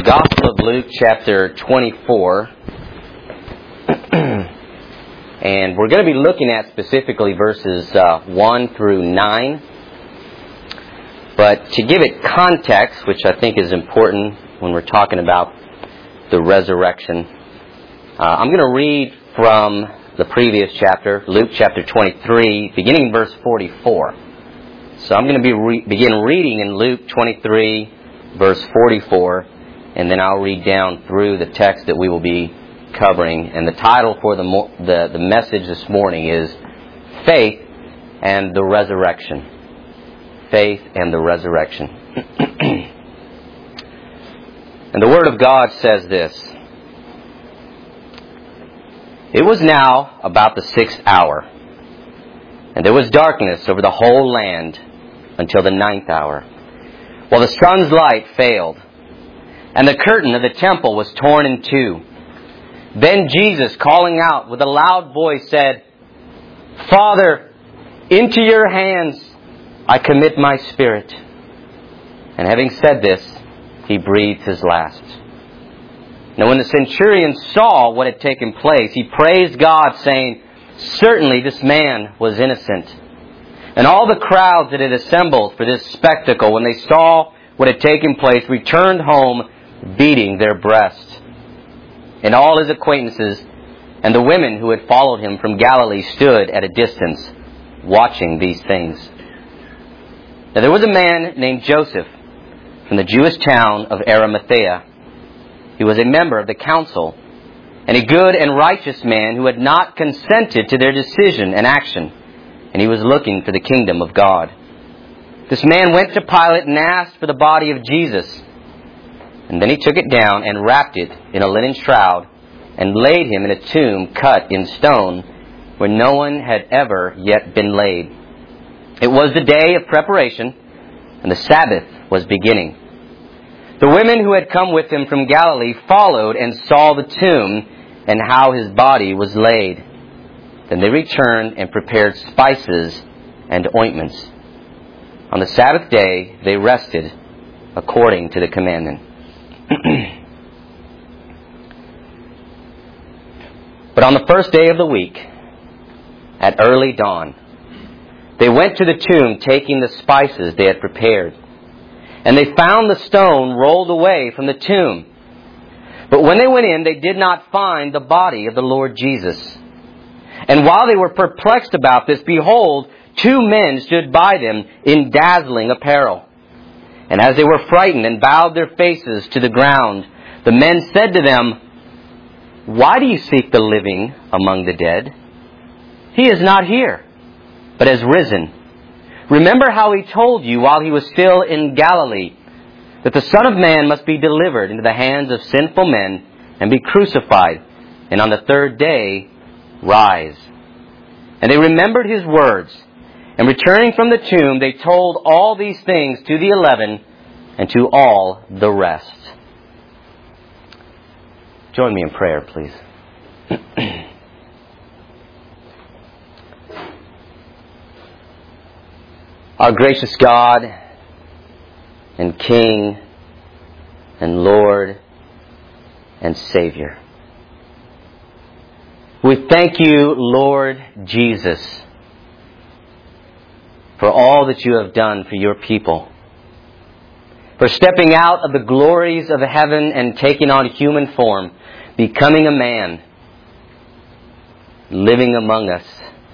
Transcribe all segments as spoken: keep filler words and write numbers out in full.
Gospel of Luke, chapter twenty-four. And we're going to be looking at specifically verses uh, one through nine. But to give it context, which I think is important when we're talking about the resurrection, uh, I'm going to read from the previous chapter, Luke chapter twenty-three, beginning verse forty-four. So I'm going to be re- begin reading in Luke twenty-three, verse forty-four, and then I'll read down through the text that we will be covering. And the title for the mo- the, the message this morning is Faith and the Resurrection. Faith and the Resurrection. And the Word of God says this: It was now about the sixth hour, and there was darkness over the whole land until the ninth hour, while the sun's light failed, and the curtain of the temple was torn in two. Then Jesus, calling out with a loud voice, said, "Father, into your hands I commit my spirit." And having said this, he breathed his last. Now when the centurion saw what had taken place, he praised God, saying, "Certainly this man was innocent." And all the crowds that had assembled for this spectacle, when they saw what had taken place, returned home beating their breasts. And all his acquaintances and the women who had followed him from Galilee stood at a distance, watching these things. Now there was a man named Joseph from the Jewish town of Arimathea. He was a member of the council, and a good and righteous man who had not consented to their decision and action, and he was looking for the kingdom of God. This man went to Pilate and asked for the body of Jesus. And then he took it down and wrapped it in a linen shroud and laid him in a tomb cut in stone where no one had ever yet been laid. It was the day of preparation, and the Sabbath was beginning. The women who had come with him from Galilee followed and saw the tomb and how his body was laid. Then they returned and prepared spices and ointments. On the Sabbath day they rested according to the commandment. But on the first day of the week, at early dawn, they went to the tomb taking the spices they had prepared. And they found the stone rolled away from the tomb. But when they went in, they did not find the body of the Lord Jesus. And while they were perplexed about this, behold, two men stood by them in dazzling apparel. And as they were frightened and bowed their faces to the ground, the men said to them, "Why do you seek the living among the dead? He is not here, but has risen. Remember how he told you while he was still in Galilee, that the Son of Man must be delivered into the hands of sinful men and be crucified, and on the third day rise." And they remembered his words. And returning from the tomb, they told all these things to the eleven and to all the rest. Join me in prayer, please. Our gracious God and King and Lord and Savior, we thank you, Lord Jesus, for all that you have done for your people, for stepping out of the glories of heaven and taking on human form, becoming a man, living among us,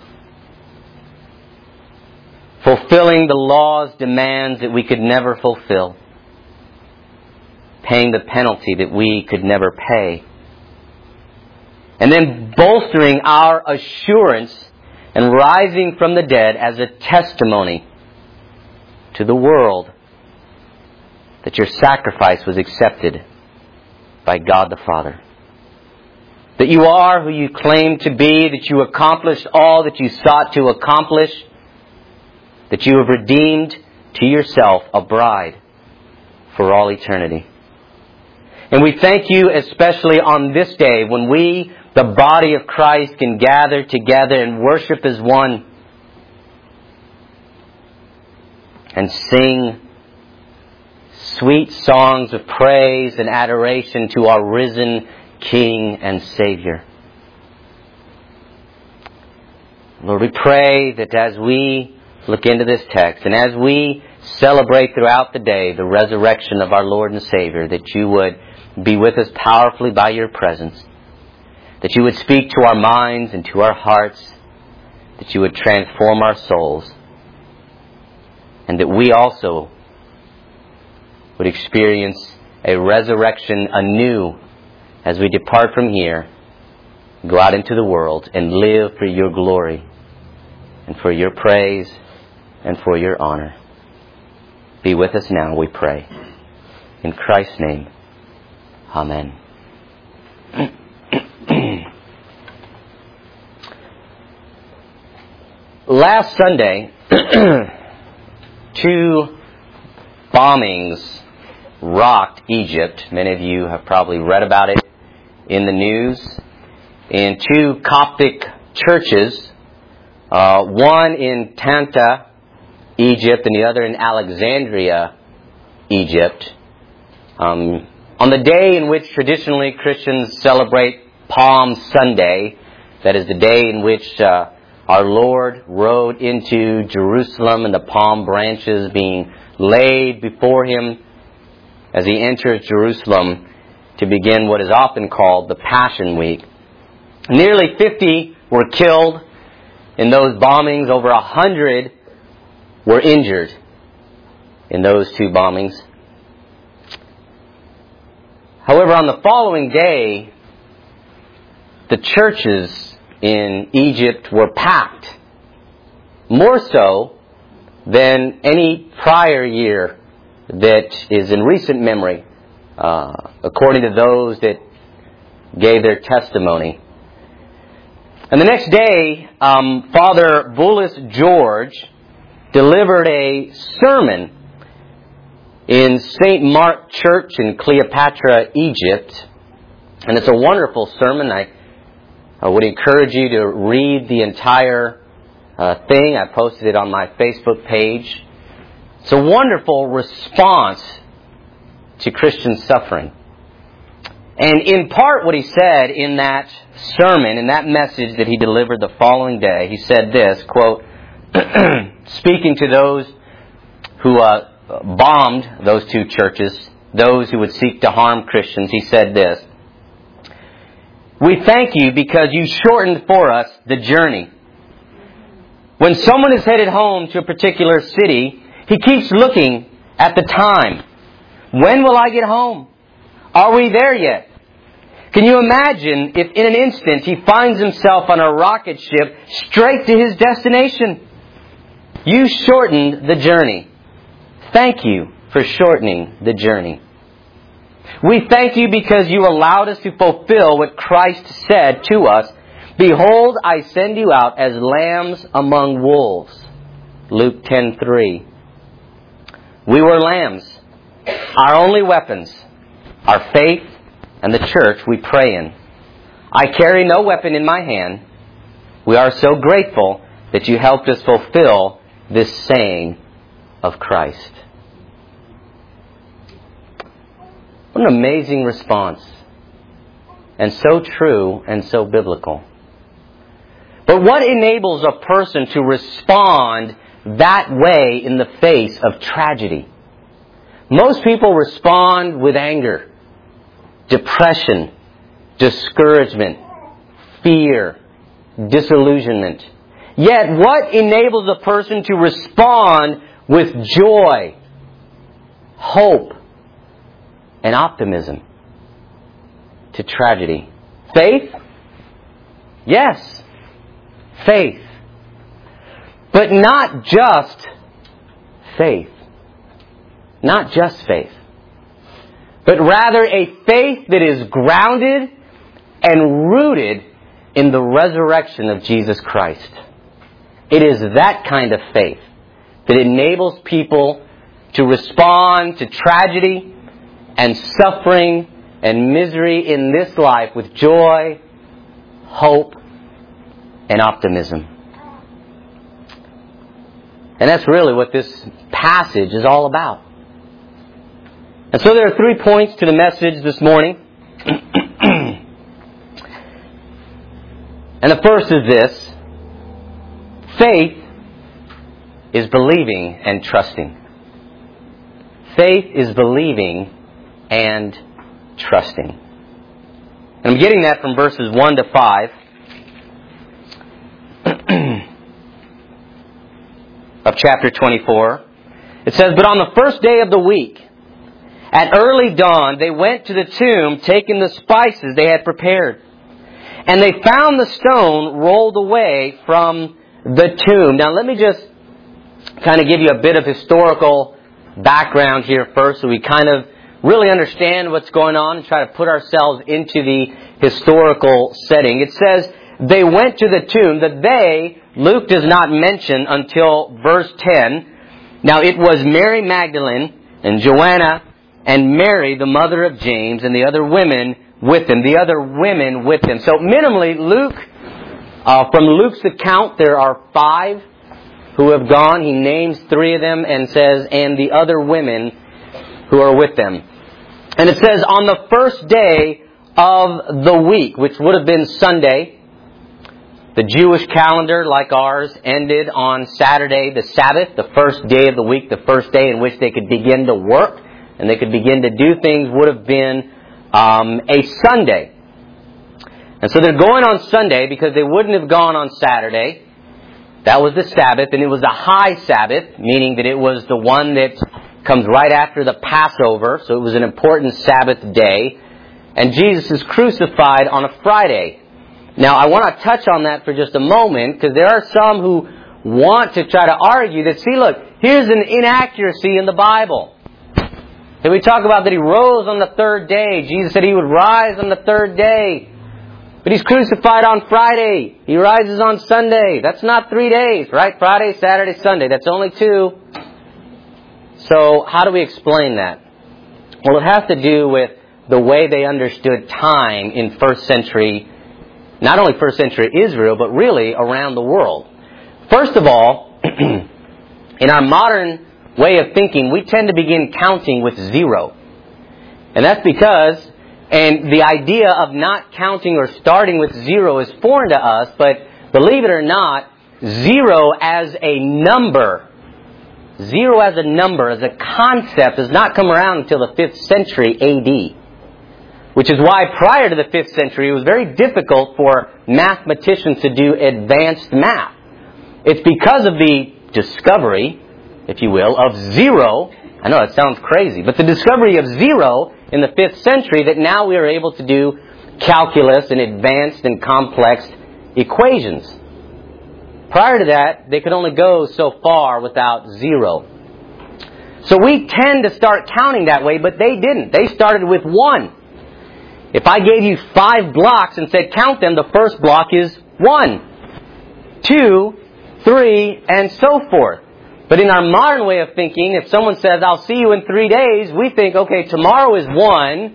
fulfilling the law's demands that we could never fulfill, paying the penalty that we could never pay, and then bolstering our assurance and rising from the dead as a testimony to the world that your sacrifice was accepted by God the Father. That you are who you claim to be, that you accomplished all that you sought to accomplish, that you have redeemed to yourself a bride for all eternity. And we thank you especially on this day when we, the body of Christ, can gather together and worship as one and sing sweet songs of praise and adoration to our risen King and Savior. Lord, we pray that as we look into this text and as we celebrate throughout the day the resurrection of our Lord and Savior, that you would be with us powerfully by your presence, that you would speak to our minds and to our hearts, that you would transform our souls, and that we also would experience a resurrection anew as we depart from here, go out into the world, and live for your glory and for your praise and for your honor. Be with us now, we pray. In Christ's name, amen. Last Sunday, two bombings rocked Egypt. Many of you have probably read about it in the news. In two Coptic churches, uh, one in Tanta, Egypt, and the other in Alexandria, Egypt. Um, on the day in which traditionally Christians celebrate Palm Sunday, that is the day in which uh, our Lord rode into Jerusalem and the palm branches being laid before Him as He enters Jerusalem to begin what is often called the Passion Week. Nearly fifty were killed in those bombings. Over a hundred were injured in those two bombings. However, on the following day, the churches in Egypt were packed, more so than any prior year that is in recent memory, uh, according to those that gave their testimony. And the next day, um, Father Bullis George delivered a sermon in Saint Mark Church in Cleopatra, Egypt. And it's a wonderful sermon. I, I would encourage you to read the entire uh, thing. I posted it on my Facebook page. It's a wonderful response to Christian suffering. And in part what he said in that sermon, in that message that he delivered the following day, he said this, quote, speaking to those who uh, bombed those two churches, those who would seek to harm Christians, he said this, "We thank you because you shortened for us the journey. When someone is headed home to a particular city, he keeps looking at the time. When will I get home? Are we there yet? Can you imagine if in an instant he finds himself on a rocket ship straight to his destination? You shortened the journey. Thank you for shortening the journey. We thank you because you allowed us to fulfill what Christ said to us. Behold, I send you out as lambs among wolves." Luke ten three. We were lambs. Our only weapons, our faith and the church we pray in. I carry no weapon in my hand. We are so grateful that you helped us fulfill this saying of Christ. What an amazing response. And so true and so biblical. But what enables a person to respond that way in the face of tragedy? Most people respond with anger, depression, discouragement, fear, disillusionment. Yet what enables a person to respond with joy, hope, and optimism to tragedy? Faith? Yes, faith. But not just faith. Not just faith. But rather a faith that is grounded and rooted in the resurrection of Jesus Christ. It is that kind of faith that enables people to respond to tragedy and suffering and misery in this life with joy, hope, and optimism. And that's really what this passage is all about. And so there are three points to the message this morning. And the first is this: faith is believing and trusting. Faith is believing and trusting. And I'm getting that from verses one to five of chapter twenty-four. It says, "But on the first day of the week, at early dawn, they went to the tomb, taking the spices they had prepared. And they found the stone rolled away from the tomb." Now let me just kind of give you a bit of historical background here first, so we kind of really understand what's going on and try to put ourselves into the historical setting. It says they went to the tomb. The they, Luke does not mention until verse ten. Now it was Mary Magdalene and Joanna and Mary, the mother of James, and the other women with them. The other women with them. So minimally, Luke, uh, from Luke's account, there are five who have gone. He names three of them and says, "and the other women who are with them." And it says, on the first day of the week, which would have been Sunday. The Jewish calendar, like ours, ended on Saturday, the Sabbath, the first day of the week, the first day in which they could begin to work and they could begin to do things, would have been um, a Sunday. And so they're going on Sunday because they wouldn't have gone on Saturday. That was the Sabbath, and it was a high Sabbath, meaning that it was the one that comes right after the Passover, so it was an important Sabbath day. And Jesus is crucified on a Friday. Now, I want to touch on that for just a moment, because there are some who want to try to argue that, see, look, here's an inaccuracy in the Bible. And we talk about that He rose on the third day. Jesus said He would rise on the third day. But He's crucified on Friday. He rises on Sunday. That's not three days, right? Friday, Saturday, Sunday. That's only two. So, how do we explain that? Well, it has to do with the way they understood time in first century, not only first century Israel, but really around the world. First of all, in our modern way of thinking, we tend to begin counting with zero. And that's because, and the idea of not counting or starting with zero is foreign to us, but believe it or not, zero as a number, zero as a number, as a concept, does not come around until the fifth century A D. Which is why prior to the fifth century, it was very difficult for mathematicians to do advanced math. It's because of the discovery, if you will, of zero. I know that sounds crazy, but the discovery of zero in the fifth century that now we are able to do calculus and advanced and complex equations. Prior to that, they could only go so far without zero. So we tend to start counting that way, but they didn't. They started with one. If I gave you five blocks and said count them, the first block is one, two, three, and so forth. But in our modern way of thinking, if someone says, I'll see you in three days, we think, okay, tomorrow is one,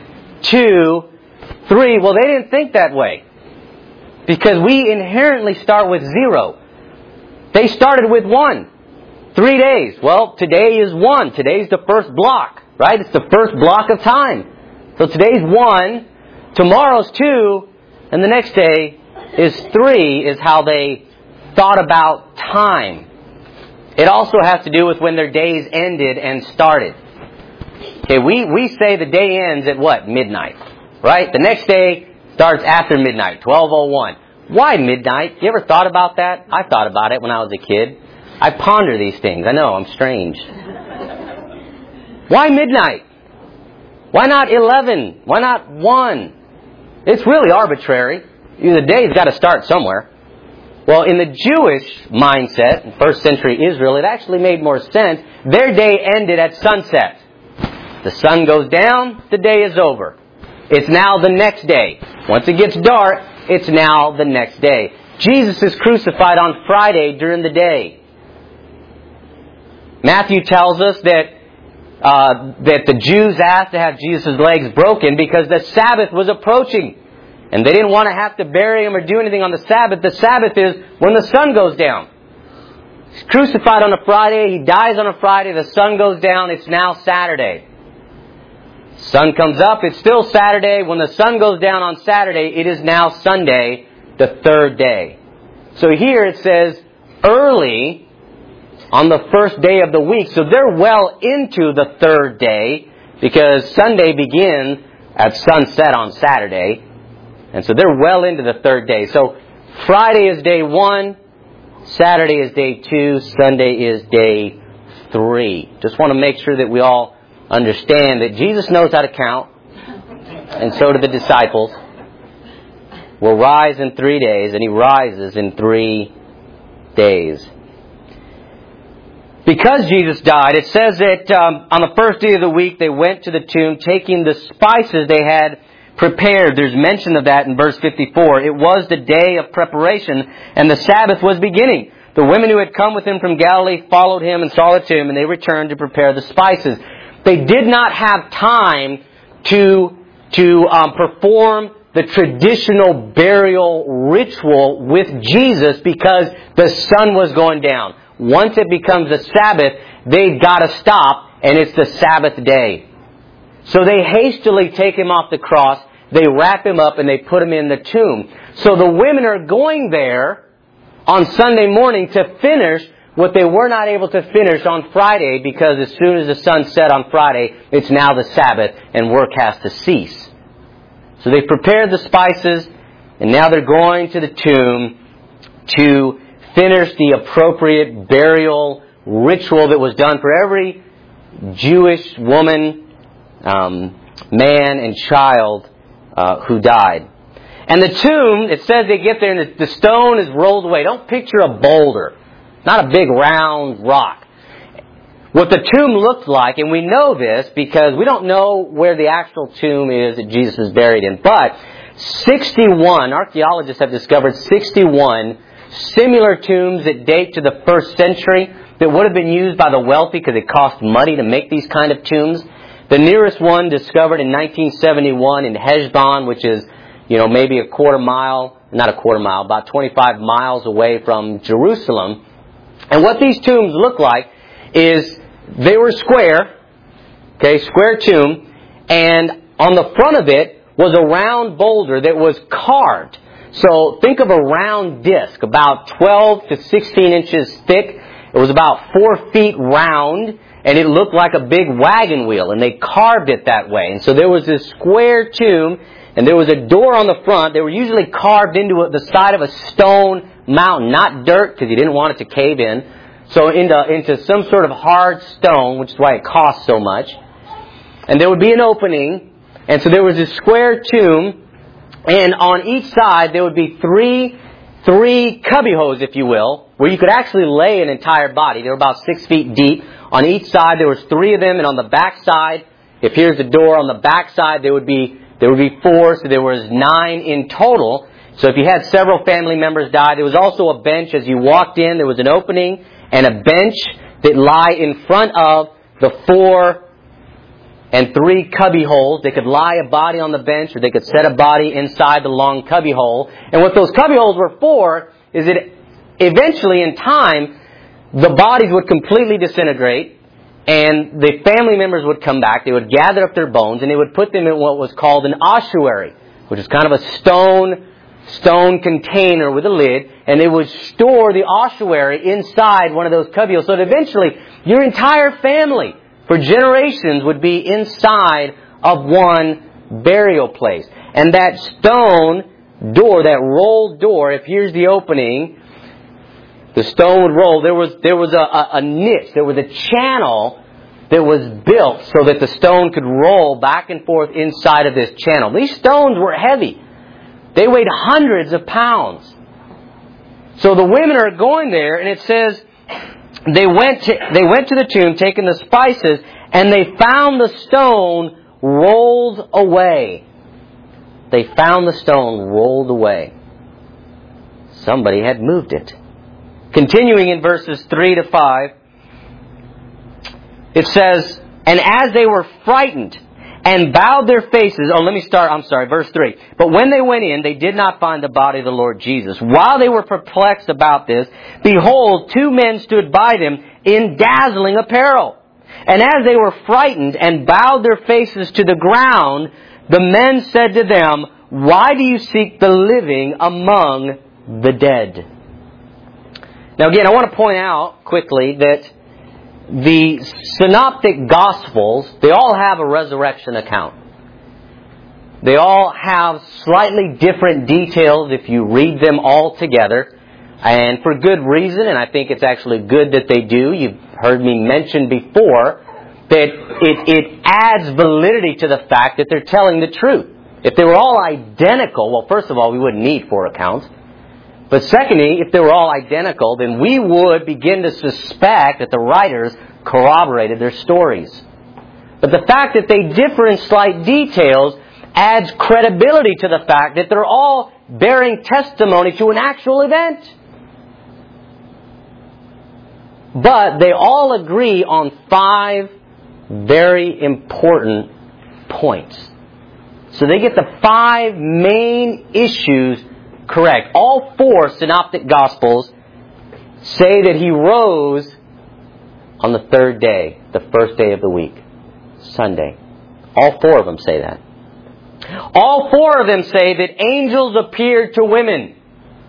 two, three. Well, they didn't think that way. Because we inherently start with zero. They started with one. Three days. Well, today is one. Today's the first block, right? It's the first block of time. So today's one, tomorrow's two, and the next day is three, is how they thought about time. It also has to do with when their days ended and started. Okay, we, we say the day ends at what? Midnight. Right? The next day starts after midnight, twelve oh one. Why midnight? You ever thought about that? I thought about it when I was a kid. I ponder these things. I know, I'm strange. Why midnight? Why not eleven? Why not one? It's really arbitrary. The day's got to start somewhere. Well, in the Jewish mindset, in first century Israel, it actually made more sense. Their day ended at sunset. The sun goes down, the day is over. It's now the next day. Once it gets dark, it's now the next day. Jesus is crucified on Friday during the day. Matthew tells us that Uh, that the Jews asked to have Jesus' legs broken because the Sabbath was approaching. And they didn't want to have to bury Him or do anything on the Sabbath. The Sabbath is when the sun goes down. He's crucified on a Friday. He dies on a Friday. The sun goes down. It's now Saturday. Sun comes up, it's still Saturday. When the sun goes down on Saturday, it is now Sunday, the third day. So here it says early on the first day of the week. So they're well into the third day because Sunday begins at sunset on Saturday. And so they're well into the third day. So Friday is day one, Saturday is day two, Sunday is day three. Just want to make sure that we all understand that Jesus knows how to count, and so do the disciples. Will rise in three days, and He rises in three days. Because Jesus died, it says that um, on the first day of the week they went to the tomb taking the spices they had prepared. There's mention of that in verse fifty-four. It was the day of preparation, and the Sabbath was beginning. The women who had come with Him from Galilee followed Him and saw the tomb, and they returned to prepare the spices. They did not have time to, to um, perform the traditional burial ritual with Jesus because the sun was going down. Once it becomes the Sabbath, they've got to stop, and it's the Sabbath day. So they hastily take Him off the cross, they wrap Him up, and they put Him in the tomb. So the women are going there on Sunday morning to finish what they were not able to finish on Friday, because as soon as the sun set on Friday, it's now the Sabbath and work has to cease. So they prepared the spices, and now they're going to the tomb to finish the appropriate burial ritual that was done for every Jewish woman, um, man, and child uh, who died. And the tomb, it says they get there and the stone is rolled away. Don't picture a boulder. Not a big round rock. What the tomb looked like, and we know this because we don't know where the actual tomb is that Jesus is buried in, but sixty-one, archaeologists have discovered sixty-one similar tombs that date to the first century that would have been used by the wealthy because it cost money to make these kind of tombs. The nearest one discovered in nineteen seventy-one in Heshbon, which is, you know, maybe a quarter mile, not a quarter mile, about twenty-five miles away from Jerusalem. And what these tombs look like is they were square, okay, square tomb, and on the front of it was a round boulder that was carved. So think of a round disc, about twelve to sixteen inches thick. It was about four feet round, and it looked like a big wagon wheel, and they carved it that way. And so there was this square tomb, and there was a door on the front. They were usually carved into the side of a stone mountain, not dirt, because you didn't want it to cave in. So into, into some sort of hard stone, which is why it cost so much. And there would be an opening, and so there was this square tomb, and on each side there would be three, three cubbyholes, if you will, where you could actually lay an entire body. They were about six feet deep. On each side there was three of them, and on the back side, if here's the door, on the back side there would be there would be four, so there was nine in total. So if you had several family members die, there was also a bench as you walked in. There was an opening and a bench that lie in front of the four and three cubby holes. They could lie a body on the bench, or they could set a body inside the long cubby hole. And what those cubby holes were for is that eventually in time, the bodies would completely disintegrate, and the family members would come back. They would gather up their bones, and they would put them in what was called an ossuary, which is kind of a stone stone container with a lid, and they would store the ossuary inside one of those cubbyholes, so that eventually your entire family for generations would be inside of one burial place. And that stone door, that rolled door, if here's the opening, the stone would roll. There was there was a, a, a niche, there was a channel that was built so that the stone could roll back and forth inside of this channel. These stones were heavy. They weighed hundreds of pounds. So the women are going there, and it says they went to, they went to the tomb, taking the spices, and they found the stone rolled away. They found the stone rolled away. Somebody had moved it. Continuing in verses three to five, it says, and as they were frightened and bowed their faces... Oh, let me start. I'm sorry, verse three. But when they went in, they did not find the body of the Lord Jesus. While they were perplexed about this, behold, two men stood by them in dazzling apparel. And as they were frightened and bowed their faces to the ground, the men said to them, "Why do you seek the living among the dead?" Now again, I want to point out quickly that the Synoptic Gospels, they all have a resurrection account. They all have slightly different details if you read them all together. And for good reason, and I think it's actually good that they do. You've heard me mention before that it, it adds validity to the fact that they're telling the truth. If they were all identical, well, first of all, we wouldn't need four accounts. But secondly, if they were all identical, then we would begin to suspect that the writers corroborated their stories. But the fact that they differ in slight details adds credibility to the fact that they're all bearing testimony to an actual event. But they all agree on five very important points. So they get the five main issues correct. All four Synoptic Gospels say that He rose on the third day, the first day of the week, Sunday. All four of them say that. All four of them say that angels appeared to women.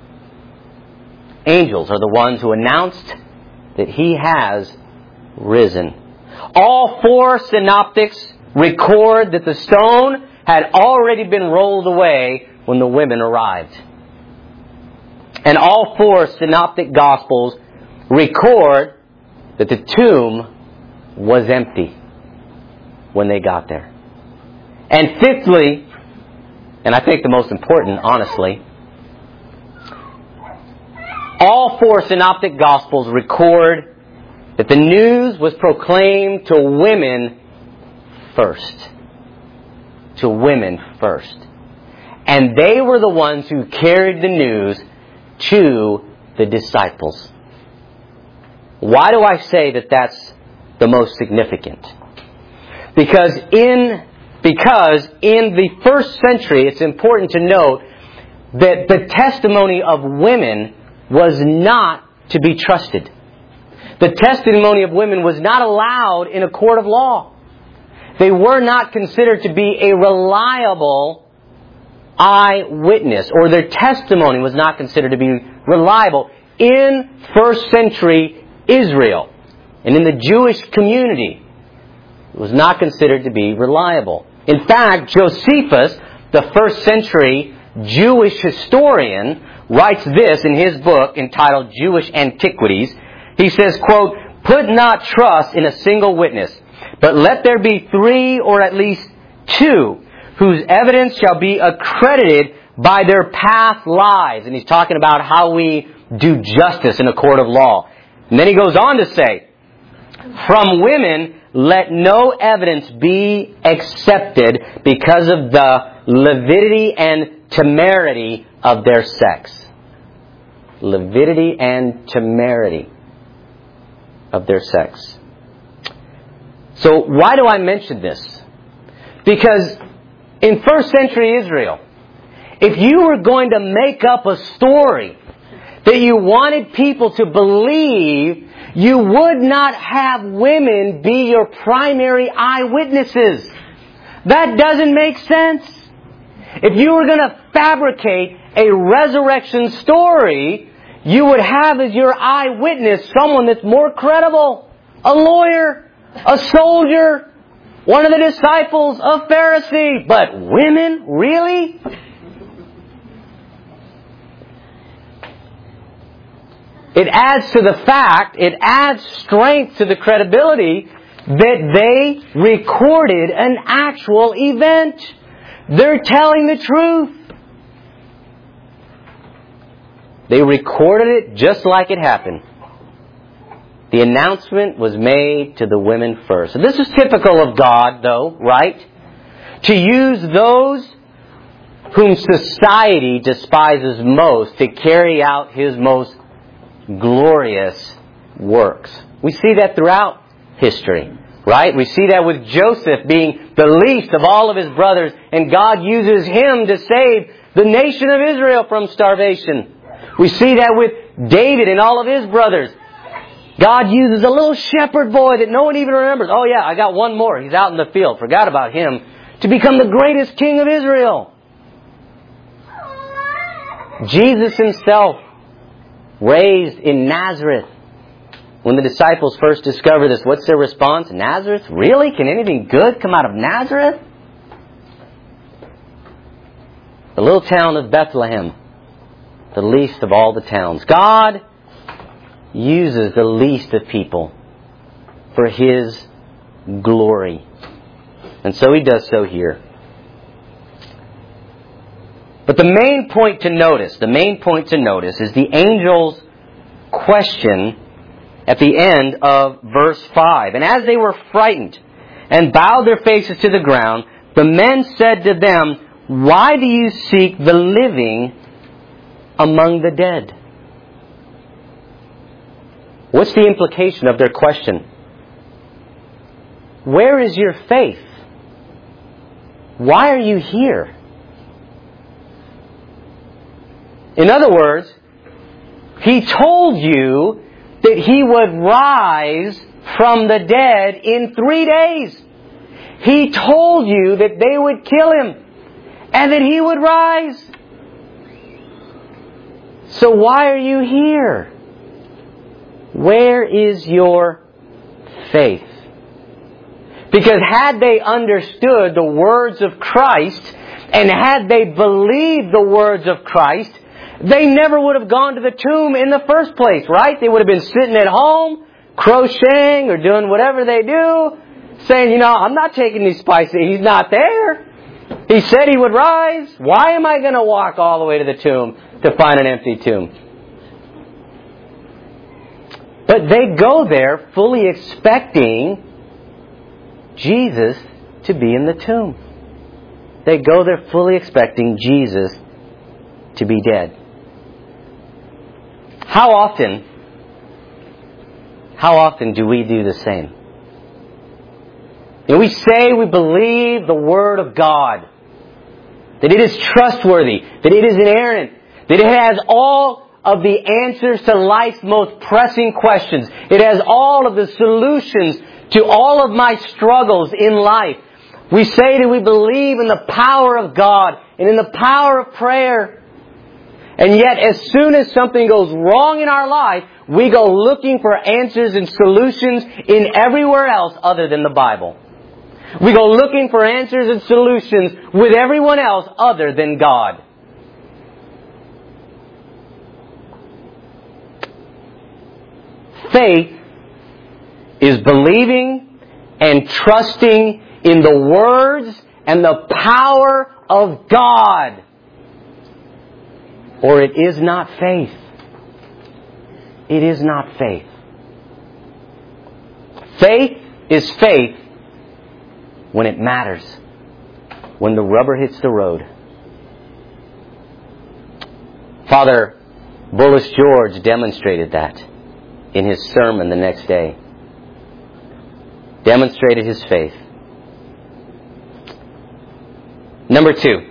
Angels are the ones who announced that He has risen. All four synoptics record that the stone had already been rolled away when the women arrived. And all four synoptic gospels record that the tomb was empty when they got there. And fifthly, and I think the most important, honestly, all four synoptic gospels record that the news was proclaimed to women first. To women first. And they were the ones who carried the news to the disciples. Why do I say that that's the most significant? Because in, because in the first century, it's important to note that the testimony of women was not to be trusted. The testimony of women was not allowed in a court of law. They were not considered to be a reliable eyewitness, or their testimony was not considered to be reliable in first century Israel. And in the Jewish community, it was not considered to be reliable. In fact, Josephus, the first century Jewish historian, writes this in his book entitled Jewish Antiquities. He says, quote, "Put not trust in a single witness, but let there be three or at least two, whose evidence shall be accredited by their past lives." And he's talking about how we do justice in a court of law. And then he goes on to say, "From women let no evidence be accepted because of the lividity and temerity of their sex." Lividity and temerity of their sex. So why do I mention this? Because in first century Israel, if you were going to make up a story that you wanted people to believe, you would not have women be your primary eyewitnesses. That doesn't make sense. If you were going to fabricate a resurrection story, you would have as your eyewitness someone that's more credible. A lawyer, a soldier, one of the disciples, a Pharisee. But women? Really? It adds to the fact, it adds strength to the credibility that they recorded an actual event. They're telling the truth. They recorded it just like it happened. The announcement was made to the women first. And this is typical of God, though, right? To use those whom society despises most to carry out His most glorious works. We see that throughout history, right? We see that with Joseph being the least of all of his brothers, and God uses him to save the nation of Israel from starvation. We see that with David and all of his brothers. God uses a little shepherd boy that no one even remembers. Oh yeah, I got one more. He's out in the field. Forgot about him. To become the greatest king of Israel. Jesus Himself, raised in Nazareth. When the disciples first discover this, what's their response? Nazareth? Really? Can anything good come out of Nazareth? The little town of Bethlehem, the least of all the towns. God uses the least of people for His glory. And so He does so here. But the main point to notice, the main point to notice is the angel's question at the end of verse five. And as they were frightened and bowed their faces to the ground, the men said to them, "Why do you seek the living among the dead?" What's the implication of their question? Where is your faith? Why are you here? In other words, He told you that He would rise from the dead in three days. He told you that they would kill Him and that He would rise. So why are you here? Where is your faith? Because had they understood the words of Christ, and had they believed the words of Christ, they never would have gone to the tomb in the first place, right? They would have been sitting at home, crocheting or doing whatever they do, saying, you know, I'm not taking these spices. He's not there. He said He would rise. Why am I going to walk all the way to the tomb to find an empty tomb? But they go there fully expecting Jesus to be in the tomb. They go there fully expecting Jesus to be dead. How often, how often do we do the same? You know, we say we believe the Word of God, that it is trustworthy, that it is inerrant, that it has all of the answers to life's most pressing questions. It has all of the solutions to all of my struggles in life. We say that we believe in the power of God and in the power of prayer. And yet, as soon as something goes wrong in our life, we go looking for answers and solutions in everywhere else other than the Bible. We go looking for answers and solutions with everyone else other than God. Faith is believing and trusting in the words and the power of God. Or it is not faith. It is not faith. Faith is faith when it matters, when the rubber hits the road. Father Bullis George demonstrated that in his sermon the next day. Demonstrated his faith. Number two.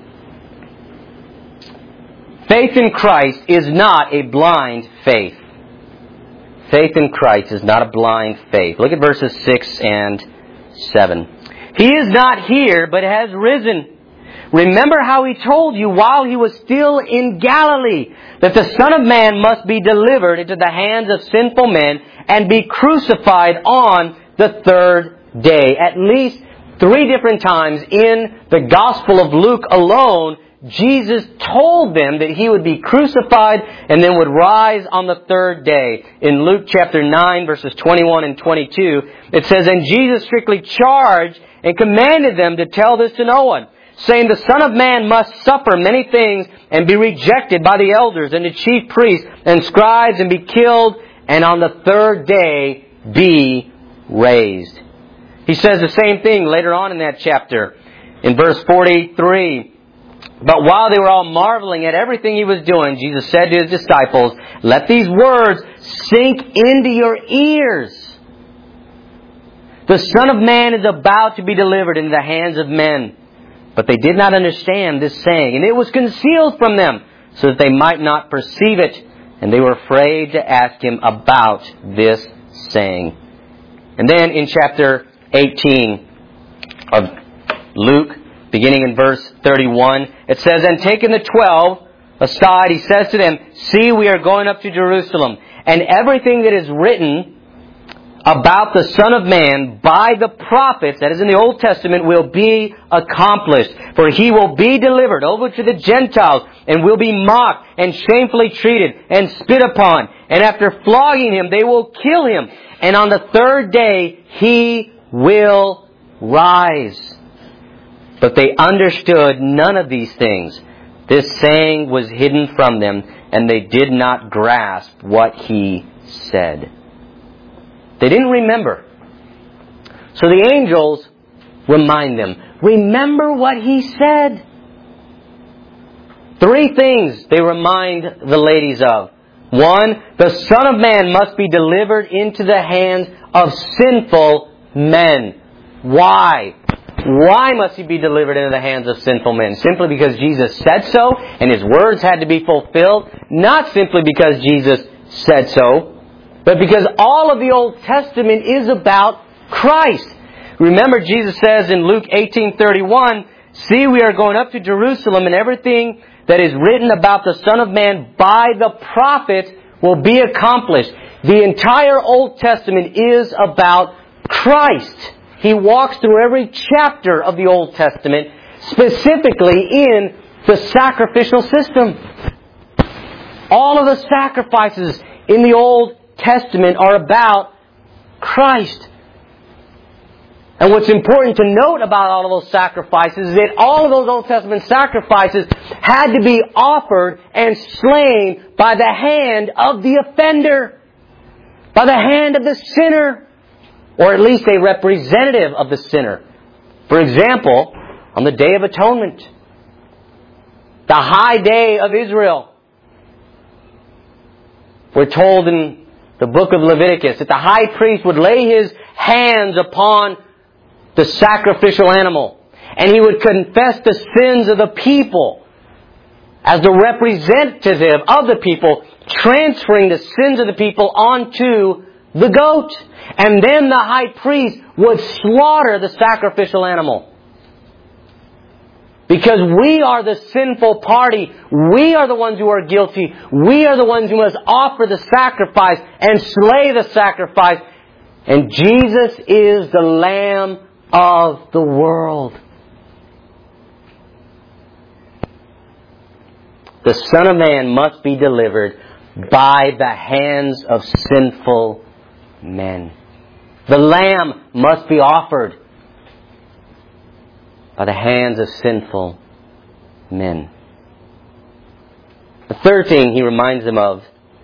Faith in Christ is not a blind faith. Faith in Christ is not a blind faith. Look at verses six and seven. He is not here, but has risen. Remember how He told you while He was still in Galilee that the Son of Man must be delivered into the hands of sinful men and be crucified on the third day. At least three different times in the Gospel of Luke alone, Jesus told them that He would be crucified and then would rise on the third day. In Luke chapter nine, verses twenty-one and twenty-two, it says, "And Jesus strictly charged and commanded them to tell this to no one, saying, the Son of Man must suffer many things and be rejected by the elders and the chief priests and scribes and be killed, and on the third day be raised." He says the same thing later on in that chapter. In verse forty-three, "But while they were all marveling at everything He was doing, Jesus said to His disciples, let these words sink into your ears. The Son of Man is about to be delivered into the hands of men." But they did not understand this saying, and it was concealed from them, so that they might not perceive it And they were afraid to ask Him about this saying. And then in chapter eighteen of Luke, beginning in verse thirty-one, it says, "And taking the twelve aside, He says to them, 'See, we are going up to Jerusalem, and everything that is written about the Son of Man by the prophets,'" that is in the Old Testament, "'will be accomplished. For He will be delivered over to the Gentiles, and will be mocked, and shamefully treated, and spit upon. And after flogging Him, they will kill Him. And on the third day, He will rise.' But they understood none of these things. This saying was hidden from them, and they did not grasp what He said." They didn't remember. So the angels remind them, remember what He said. Three things they remind the ladies of. One, the Son of Man must be delivered into the hands of sinful men. Why? Why must He be delivered into the hands of sinful men? Simply because Jesus said so and His words had to be fulfilled? Not simply because Jesus said so, but because all of the Old Testament is about Christ. Remember, Jesus says in Luke eighteen thirty-one, "See, we are going up to Jerusalem, and everything that is written about the Son of Man by the prophets will be accomplished." The entire Old Testament is about Christ. He walks through every chapter of the Old Testament, specifically in the sacrificial system. All of the sacrifices in the Old Testament are about Christ. And what's important to note about all of those sacrifices is that all of those Old Testament sacrifices had to be offered and slain by the hand of the offender, by the hand of the sinner, or at least a representative of the sinner. For example, on the Day of Atonement, the high day of Israel, we're told in the book of Leviticus that the high priest would lay his hands upon the sacrificial animal, and he would confess the sins of the people as the representative of the people, transferring the sins of the people onto the goat. And then the high priest would slaughter the sacrificial animal. Because we are the sinful party. We are the ones who are guilty. We are the ones who must offer the sacrifice and slay the sacrifice. And Jesus is the Lamb of the world. The Son of Man must be delivered by the hands of sinful men. The Lamb must be offered by the hands of sinful men. The third thing He reminds them of,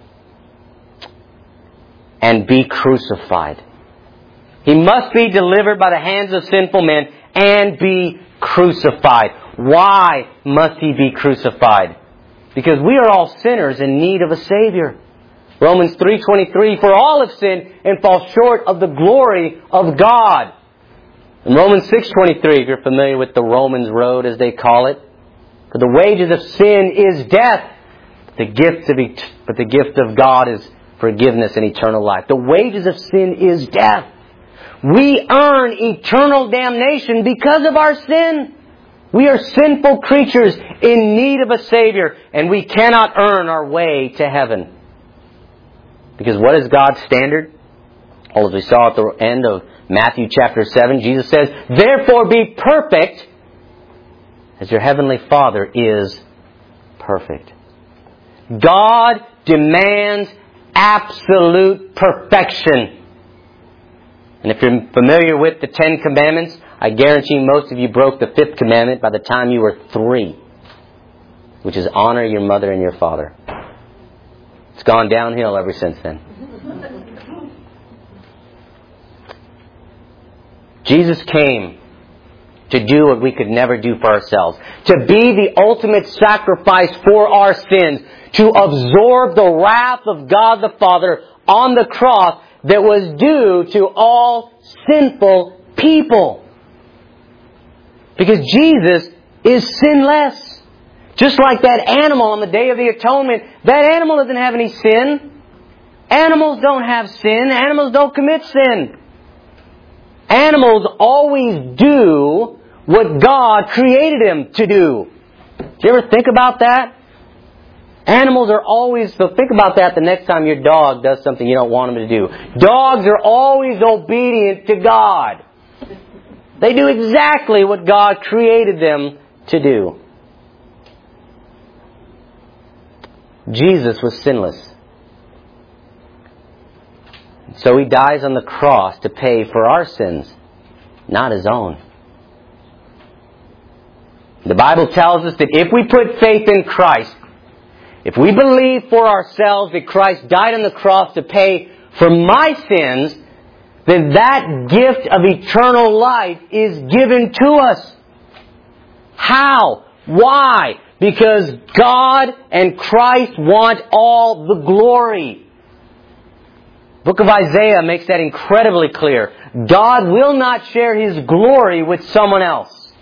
and be crucified. He must be delivered by the hands of sinful men and be crucified. Why must He be crucified? Because we are all sinners in need of a Savior. Romans three twenty-three, "For all have sinned and fall short of the glory of God." In Romans six twenty-three, if you're familiar with the Romans road as they call it, "For the wages of sin is death, the gift of et- but the gift of God is forgiveness and eternal life." The wages of sin is death. We earn eternal damnation because of our sin. We are sinful creatures in need of a Savior, and we cannot earn our way to heaven. Because what is God's standard? Well, as we saw at the end of Matthew chapter seven, Jesus says, "Therefore be perfect as your heavenly Father is perfect." God demands absolute perfection. And if you're familiar with the Ten Commandments, I guarantee most of you broke the fifth commandment by the time you were three, which is honor your mother and your father. It's gone downhill ever since then. Jesus came to do what we could never do for ourselves. To be the ultimate sacrifice for our sins. To absorb the wrath of God the Father on the cross that was due to all sinful people. Because Jesus is sinless. Just like that animal on the Day of the Atonement, that animal doesn't have any sin. Animals don't have sin. Animals don't commit sin. Animals always do what God created them to do. Do you ever think about that? Animals are always, so think about that the next time your dog does something you don't want him to do. Dogs are always obedient to God. They do exactly what God created them to do. Jesus was sinless. So He dies on the cross to pay for our sins, not His own. The Bible tells us that if we put faith in Christ, if we believe for ourselves that Christ died on the cross to pay for my sins, then that gift of eternal life is given to us. How? Why? Because God and Christ want all the glory. The book of Isaiah makes that incredibly clear. God will not share His glory with someone else.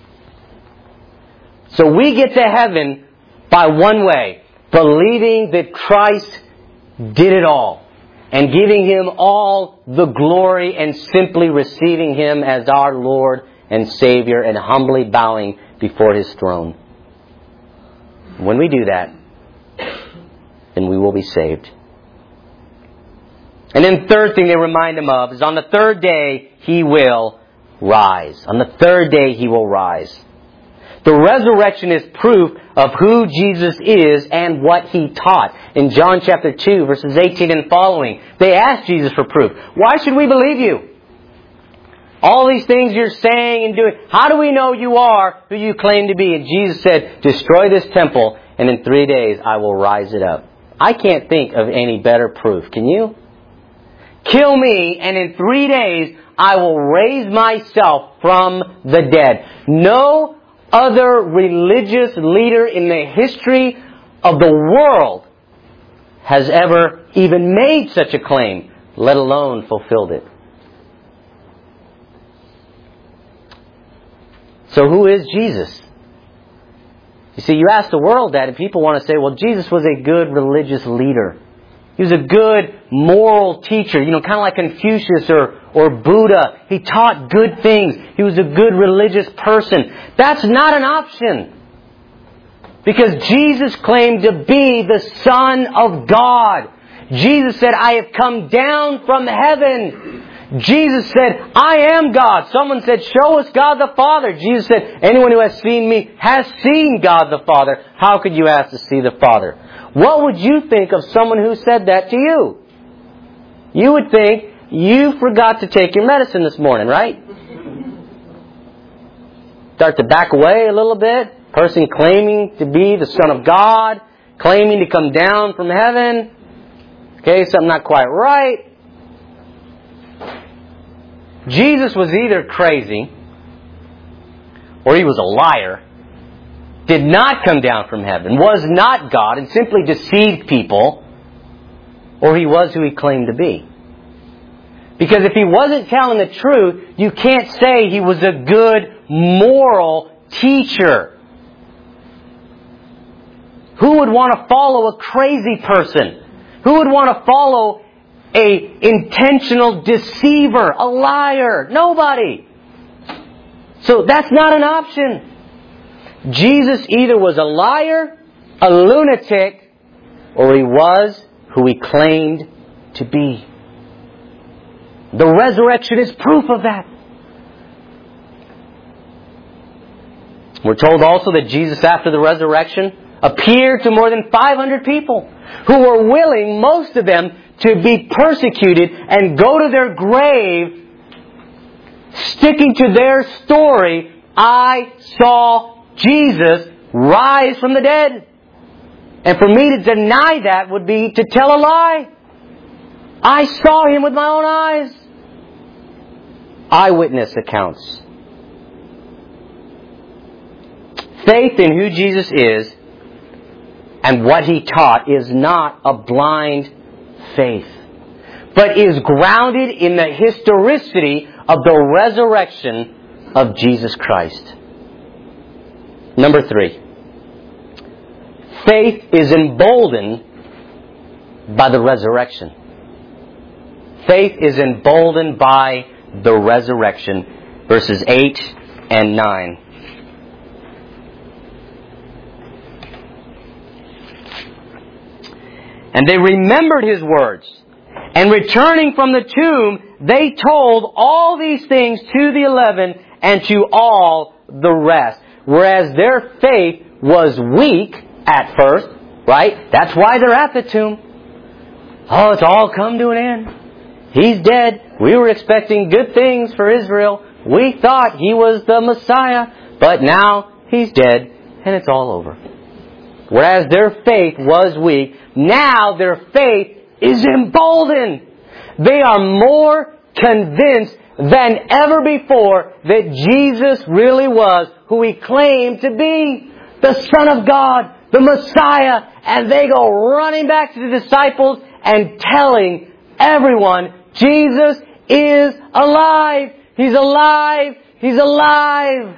So we get to heaven by one way, believing that Christ did it all, and giving Him all the glory, and simply receiving Him as our Lord and Savior, and humbly bowing before His throne. When we do that, then we will be saved. And then the third thing they remind Him of is on the third day He will rise. On the third day He will rise. The resurrection is proof of who Jesus is and what He taught. In John chapter two, verses eighteen and following, they asked Jesus for proof. Why should we believe you? All these things you're saying and doing, how do we know you are who you claim to be? And Jesus said, destroy this temple, and in three days I will rise it up. I can't think of any better proof. Can you? Kill me, and in three days I will raise myself from the dead. No other religious leader in the history of the world has ever even made such a claim, let alone fulfilled it. So who is Jesus? You see, you ask the world that and people want to say, well, Jesus was a good religious leader. He was a good moral teacher, you know, kind of like Confucius or, or Buddha. He taught good things. He was a good religious person. That's not an option. Because Jesus claimed to be the Son of God. Jesus said, I have come down from heaven. Jesus said, I am God. Someone said, show us God the Father. Jesus said, anyone who has seen me has seen God the Father. How could you ask to see the Father? What would you think of someone who said that to you? You would think you forgot to take your medicine this morning, right? Start to back away a little bit. Person claiming to be the Son of God, claiming to come down from heaven. Okay, something not quite right. Jesus was either crazy, or He was a liar, did not come down from heaven, was not God, and simply deceived people, or He was who He claimed to be. Because if He wasn't telling the truth, you can't say He was a good moral teacher. Who would want to follow a crazy person? Who would want to follow a intentional deceiver, a liar? Nobody. So that's not an option. Jesus either was a liar, a lunatic, or He was who He claimed to be. The resurrection is proof of that. We're told also that Jesus, after the resurrection, appeared to more than five hundred people who were willing, most of them, to be persecuted and go to their grave sticking to their story, I saw Jesus rise from the dead. And for me to deny that would be to tell a lie. I saw Him with my own eyes. Eyewitness accounts. Faith in who Jesus is and what He taught is not a blind faith, but is grounded in the historicity of the resurrection of Jesus Christ. Number three, faith is emboldened by the resurrection. Faith is emboldened by the resurrection. Verses eight and nine. And they remembered His words. And returning from the tomb, they told all these things to the eleven and to all the rest. Whereas their faith was weak at first, right? That's why they're at the tomb. Oh, it's all come to an end. He's dead. We were expecting good things for Israel. We thought He was the Messiah. But now He's dead and it's all over. Whereas their faith was weak, now their faith is emboldened. They are more convinced than ever before that Jesus really was who He claimed to be, the Son of God, the Messiah. And they go running back to the disciples and telling everyone, Jesus is alive. He's alive. He's alive.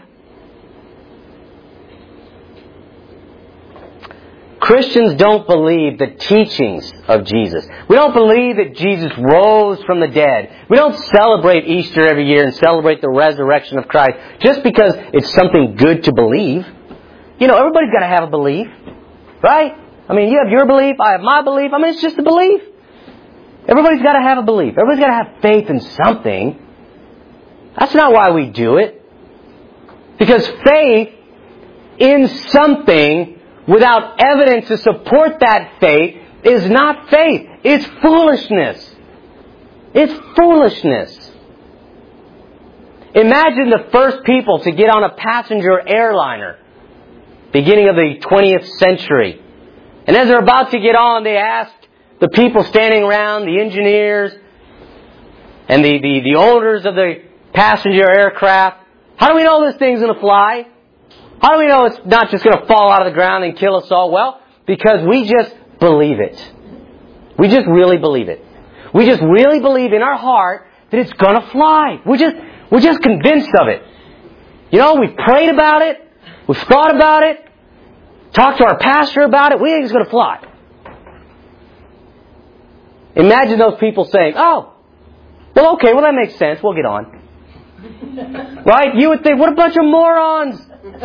Christians don't believe the teachings of Jesus. We don't believe that Jesus rose from the dead. We don't celebrate Easter every year and celebrate the resurrection of Christ just because it's something good to believe. You know, everybody's got to have a belief, right? I mean, you have your belief, I have my belief. I mean, it's just a belief. Everybody's got to have a belief. Everybody's got to have faith in something. That's not why we do it. Because faith in something without evidence to support that faith is not faith. It's foolishness. It's foolishness. Imagine the first people to get on a passenger airliner, beginning of the twentieth century. And as they're about to get on, they ask the people standing around, the engineers and the, the, the owners of the passenger aircraft, how do we know this thing's going to fly? How do we know it's not just going to fall out of the ground and kill us all? Well, because we just believe it. We just really believe it. We just really believe in our heart that it's going to fly. We're just, we're just convinced of it. You know, we've prayed about it. We've thought about it. Talked to our pastor about it. We think it's going to fly. Imagine those people saying, oh, well, okay, well, that makes sense. We'll get on. Right? You would think, what a bunch of morons.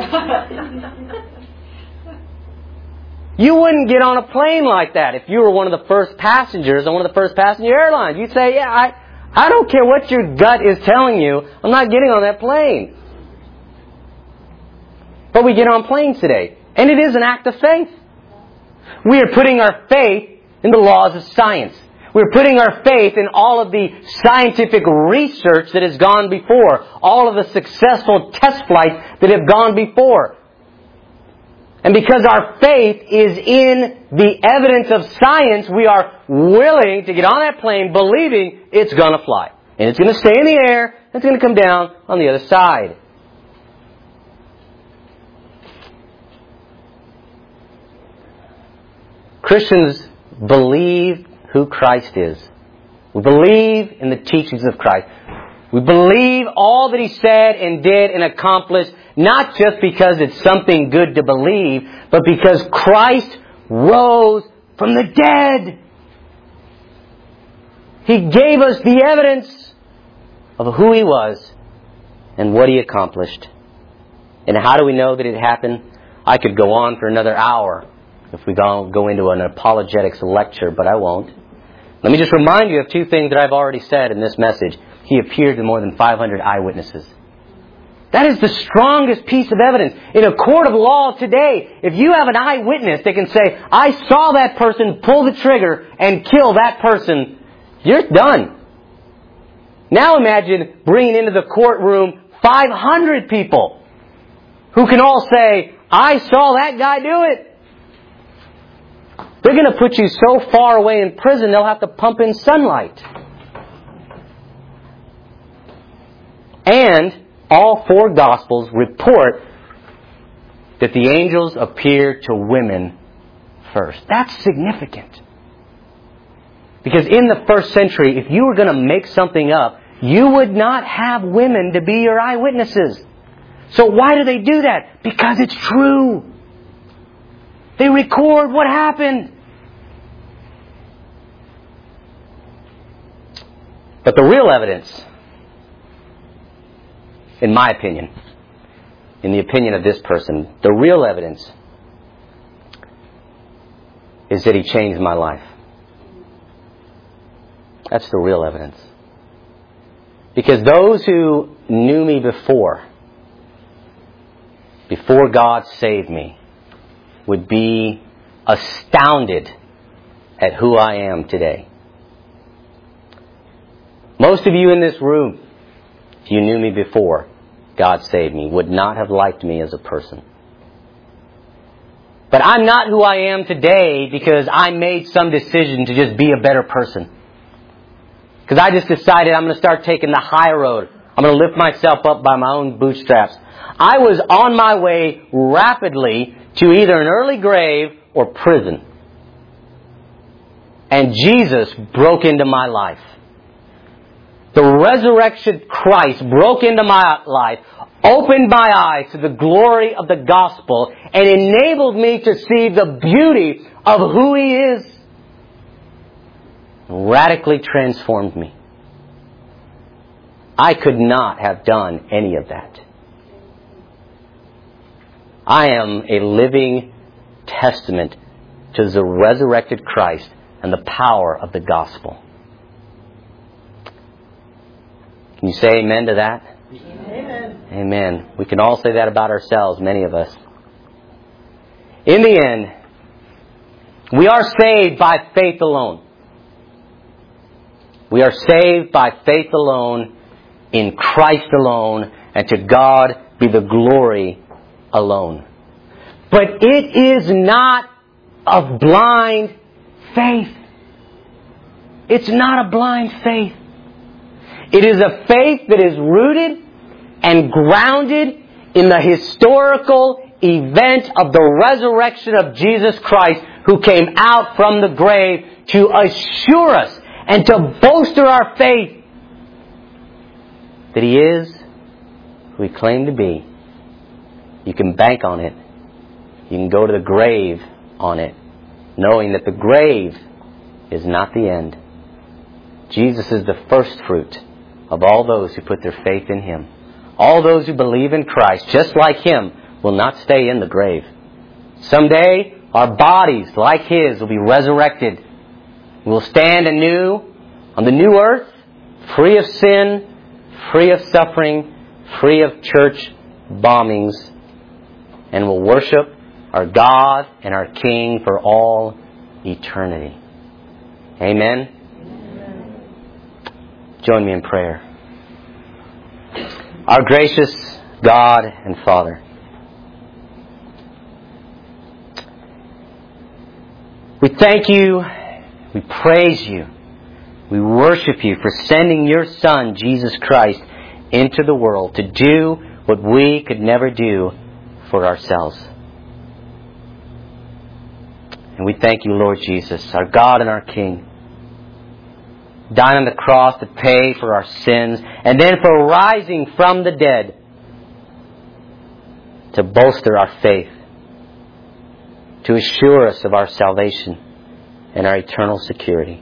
You wouldn't get on a plane like that if you were one of the first passengers on one of the first passenger airlines. You'd say, yeah, I, I don't care what your gut is telling you. I'm not getting on that plane. But we get on planes today. And it is an act of faith. We are putting our faith in the laws of science. We're putting our faith in all of the scientific research that has gone before. All of the successful test flights that have gone before. And because our faith is in the evidence of science, we are willing to get on that plane believing it's going to fly. And it's going to stay in the air, and it's going to come down on the other side. Christians believe who Christ is. We believe in the teachings of Christ. We believe all that He said and did and accomplished, not just because it's something good to believe, but because Christ rose from the dead. He gave us the evidence of who He was and what He accomplished. And how do we know that it happened? I could go on for another hour if we go into an apologetics lecture, but I won't. Let me just remind you of two things that I've already said in this message. He appeared to more than five hundred eyewitnesses. That is the strongest piece of evidence. In a court of law today, if you have an eyewitness that can say, I saw that person pull the trigger and kill that person, you're done. Now imagine bringing into the courtroom five hundred people who can all say, I saw that guy do it. They're going to put you so far away in prison, they'll have to pump in sunlight. And all four Gospels report that the angels appeared to women first. That's significant. Because in the first century, if you were going to make something up, you would not have women to be your eyewitnesses. So why do they do that? Because it's true. They record what happened. But the real evidence, in my opinion, in the opinion of this person, the real evidence is that he changed my life. That's the real evidence. Because those who knew me before, before God saved me, would be astounded at who I am today. Most of you in this room, if you knew me before God saved me, would not have liked me as a person. But I'm not who I am today because I made some decision to just be a better person. Because I just decided I'm going to start taking the high road. I'm going to lift myself up by my own bootstraps. I was on my way rapidly to either an early grave or prison. And Jesus broke into my life. The resurrection Christ broke into my life, opened my eyes to the glory of the gospel, and enabled me to see the beauty of who He is. Radically transformed me. I could not have done any of that. I am a living testament to the resurrected Christ and the power of the gospel. Can you say amen to that? Amen. Amen. We can all say that about ourselves, many of us. In the end, we are saved by faith alone. We are saved by faith alone, in Christ alone, and to God be the glory alone. But it is not a blind faith. It's not a blind faith. It is a faith that is rooted and grounded in the historical event of the resurrection of Jesus Christ, who came out from the grave to assure us and to bolster our faith that He is who He claimed to be. You can bank on it. You can go to the grave on it, knowing that the grave is not the end. Jesus is the first fruit of all those who put their faith in Him. All those who believe in Christ, just like Him, will not stay in the grave. Someday, our bodies, like His, will be resurrected. We will stand anew on the new earth, free of sin, free of suffering, free of church bombings, and will worship our God and our King for all eternity. Amen? Join me in prayer. Our gracious God and Father, we thank You, we praise You, we worship You for sending Your Son, Jesus Christ, into the world to do what we could never do for ourselves. And we thank You, Lord Jesus, our God and our King, dying on the cross to pay for our sins, and then for rising from the dead to bolster our faith, to assure us of our salvation and our eternal security.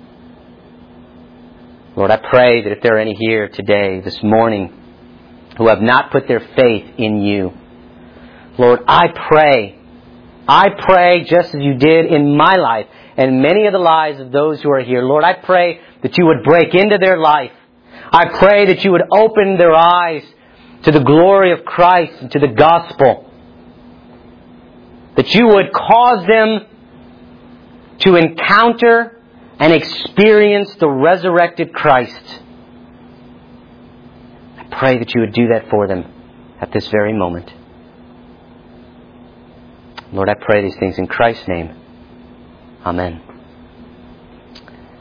Lord, I pray that if there are any here today, this morning, who have not put their faith in You, Lord, I pray, I pray just as You did in my life and many of the lives of those who are here. Lord, I pray that You would break into their life. I pray that You would open their eyes to the glory of Christ and to the gospel. That You would cause them to encounter and experience the resurrected Christ. I pray that You would do that for them at this very moment. Lord, I pray these things in Christ's name. Amen.